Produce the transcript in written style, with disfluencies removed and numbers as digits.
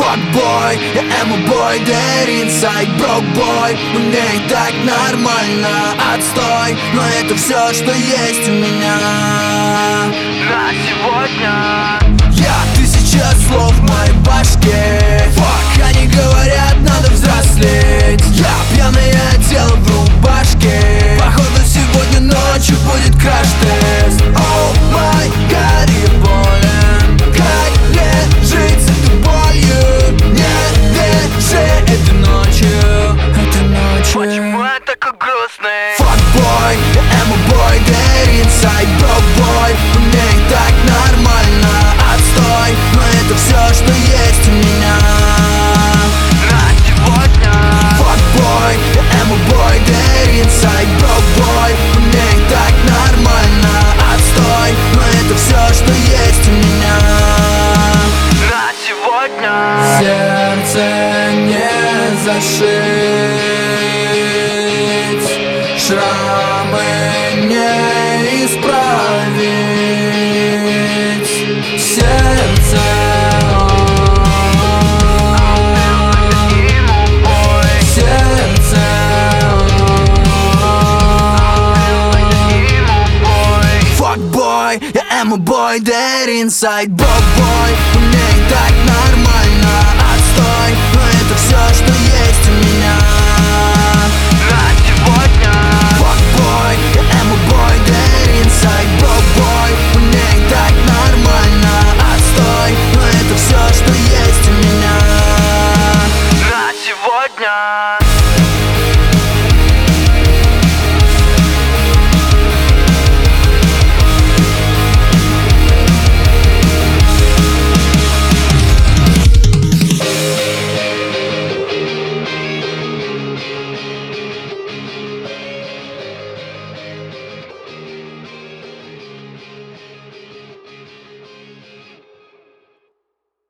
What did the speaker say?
Fuckboy, я эмо-бой, there inside broke boy. Мне и так нормально, отстой, но это все, что есть у меня на сегодня. Я тысяча слов в моей башке. Fuck, они говорят, надо взрослеть. Я пьяное тело в рубашке. Походу сегодня ночью будет краш-тест. Oh my god, я болен. Как мне жить с этой болью? Не держи этой ночью, этой ночью. Почему я такой грустный? Fuckboy, я эмо-бой, there inside broke boy. Мне и так нормально, отстой, но это все, что есть у меня На сегодня. Fuckboy, я эмо-бой, there inside broke boy. Мне и так нормально, отстой, но это все, что есть у меня На сегодня. сердце не зашить, шрамы не исправить. Сердце сердце Fuckboy, я эмо-бой, there inside broke boy. Мне и так нормально,